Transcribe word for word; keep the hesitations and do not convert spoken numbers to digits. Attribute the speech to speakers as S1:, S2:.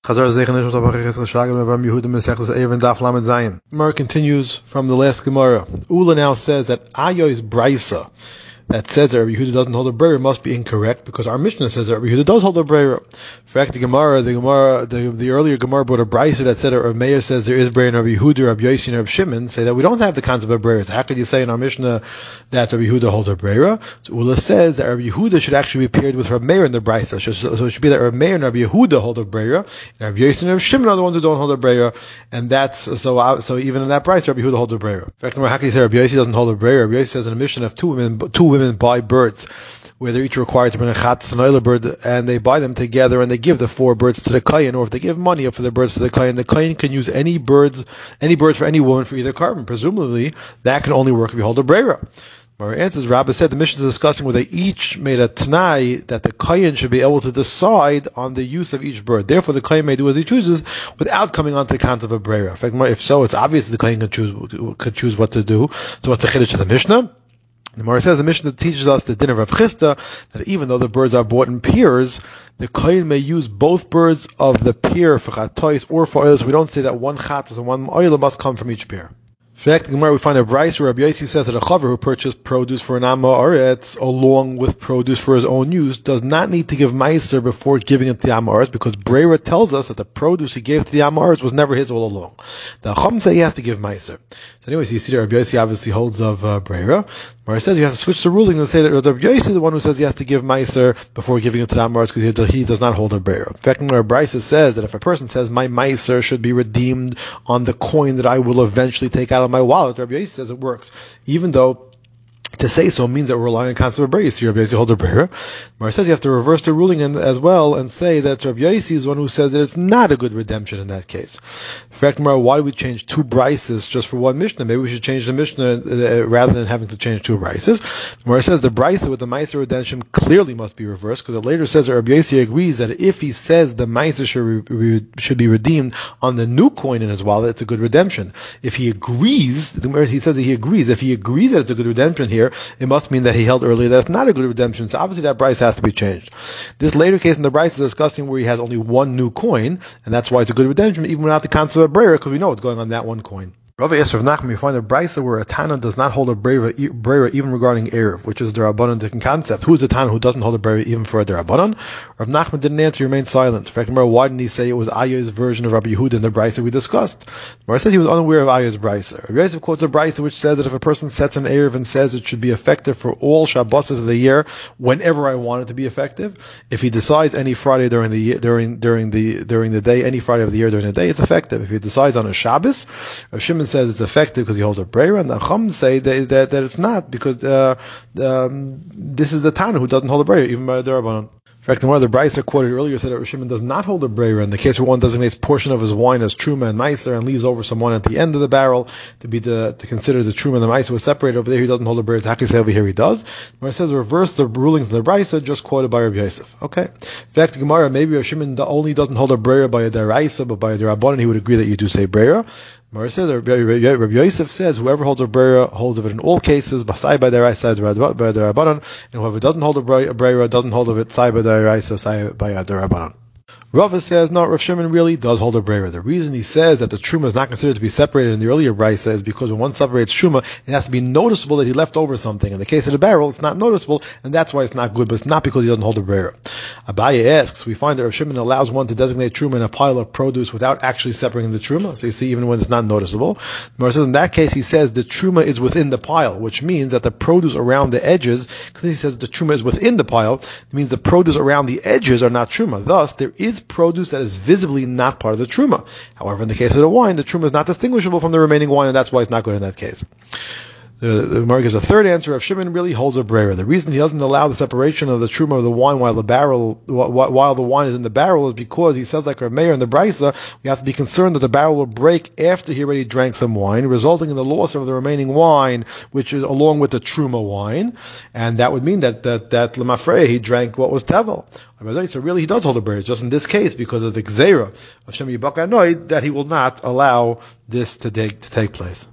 S1: Gemara continues from the last Gemara. Ula now says that Ayo's Braisa that says that Rabbi Yehuda doesn't hold a breira must be incorrect, because our Mishnah says that Rabbi Yehuda does hold a breira. In fact, the Gemara, the Gemara, the, the earlier Gemara brought a Braisa that said that Rabbi Meir says there is breira in Rabbi Yehuda, Rabbi Yossi, and Rabbi Shimon, say that we don't have the concept of breira. So how could you say in our Mishnah that Rabbi Yehuda holds a breira? So Ula says that Rabbi Yehuda should actually be paired with Rabbi Meir in the Braisa. So, so it should be that Rabbi Meir and Rabbi Yehuda hold a breira, and Rabbi Yossi and Rabbi Shimon are the ones who don't hold a breira, and that's so. So even in that Braisa, Rabbi Yehuda holds a breira. In fact, how can you say Rabbi Yossi doesn't hold a breira? Rabbi Yossi says in a Mishnah of two women, two women buy birds, where they're each required to bring a chatz and oiler bird, and they buy them together, and they give the four birds to the kohen, or if they give money for the birds to the kohen, the kohen can use any birds, any birds for any woman for either carbon. Presumably, that can only work if you hold a breira. Our answers, Rabbi said the Mishnah is discussing where they each made a t'nai that the kohen should be able to decide on the use of each bird. Therefore, the kohen may do as he chooses without coming onto the concept of a breira. In fact, if so, it's obvious the kohen could choose could choose what to do. So, what's the chiddush of the Mishnah? The Gemara says the Mishnah teaches us the din of Rav Chisda, that even though the birds are bought in pairs, the kohen may use both birds of the pair for chatois or for oil. So we don't say that one chatas and one oil must come from each pair. In fact, the Gemara, we find a Bryce where Rabbi Yossi says that a chaver who purchased produce for an amma aretz along with produce for his own use does not need to give meiser before giving it to the amma aretz, because Breira tells us that the produce he gave to the amma aretz was never his all along. The Chacham say he has to give meiser. So anyways, you see that Rabbi Yossi obviously holds of uh, Breira. Gemara says you have to switch the ruling and say that Rabbi Yossi is the one who says he has to give meiser before giving it to the amma aretz, because he does not hold a Breira. In fact, Gemara Bryce says that if a person says my meiser should be redeemed on the coin that I will eventually take out of my my wallet, Rabbi Yossi says it works, even though to say so means that we're relying on the concept of breira. So Rabbi Yossi holds a breira. Mar says you have to reverse the ruling and, as well and say that Rabbi Yossi is one who says that it's not a good redemption in that case. In fact, Mar, why do we change two brises just for one Mishnah? Maybe we should change the Mishnah uh, rather than having to change two brises. Mar says the brisa with the meiser redemption clearly must be reversed, because it later says that Rabbi Yossi agrees that if he says the meiser should, re- should be redeemed on the new coin in his wallet, it's a good redemption. If he agrees, he says that he agrees, if he agrees that it's a good redemption here, it must mean that he held earlier that it's not a good redemption. So obviously that price has to be changed. This later case in the price is discussing where he has only one new coin, and that's why it's a good redemption, even without the concept of breira, because we know what's going on that one coin. Rav Yisrael Nachman, you find a brisa where a Tana does not hold a breira even regarding Erev, which is the Rabbanan different concept. Who is the Tana who doesn't hold a breira even for the Rabbanan? Rav Nachman didn't answer, he remained silent. In fact, remember, why didn't he say it was Aya's version of Rabbi Yehuda in the brisa we discussed? Mar says he was unaware of Aya's brisa. Rav Yosef quotes a brisa which says that if a person sets an Erev and says it should be effective for all Shabbos of the year, whenever I want it to be effective, if he decides any Friday during the year, during during the during the day, any Friday of the year during the day, it's effective. If he decides on a Shabbos, Rav Shimon says it's effective because he holds a breira, and the Chacham say that, that, that it's not, because uh, um, this is the Tana who doesn't hold a breira, even by the Rabbanan. In fact, one of the Brisa quoted earlier said that Rav Shimon does not hold a breira in the case where one designates portion of his wine as truma and meiser and leaves over some wine at the end of the barrel to be the, to consider the truma and the meiser was separated. Over there he doesn't hold a breira. So how can you say over here he does? Where it says reverse the rulings in the Brisa just quoted by Rabbi Yosef. Okay. In fact, the Gemara, maybe Rav Shimon only doesn't hold a breira by a deraisa, but by a derabbanan he would agree that you do say breira. Gemara says, Rabbi Yosef says, whoever holds a breira holds of it in all cases, basai by deraisa, by derabbanan, and whoever doesn't hold a breira doesn't hold of it, sai by deraisa, sai by derabbanan. Rava says, no, Rav Shimon really does hold a breira. The reason he says that the truma is not considered to be separated in the earlier brisa is because when one separates truma, it has to be noticeable that he left over something. In the case of the barrel, it's not noticeable, and that's why it's not good, but it's not because he doesn't hold a breira. Abaye asks, we find that Rav Shimon allows one to designate truma in a pile of produce without actually separating the truma. So you see, even when it's not noticeable. Mar says, in that case, he says the truma is within the pile, which means that the produce around the edges, because he says the truma is within the pile, it means the produce around the edges are not truma. Thus, there is produce that is visibly not part of the truma. However, in the case of the wine, the truma is not distinguishable from the remaining wine, and that's why it's not good in that case. The, the Gemara gives a third answer. Rav Shimon really holds a breira. The reason he doesn't allow the separation of the truma of the wine while the barrel, while the wine is in the barrel, is because he says, like Rav Meir in the Brisa, we have to be concerned that the barrel will break after he already drank some wine, resulting in the loss of the remaining wine, which is along with the truma wine, and that would mean that that that lemafrei he drank what was tevel. So really, he does hold a breira, just in this case because of the gzeira of Shem Yibaka Noid that he will not allow this to take to take place.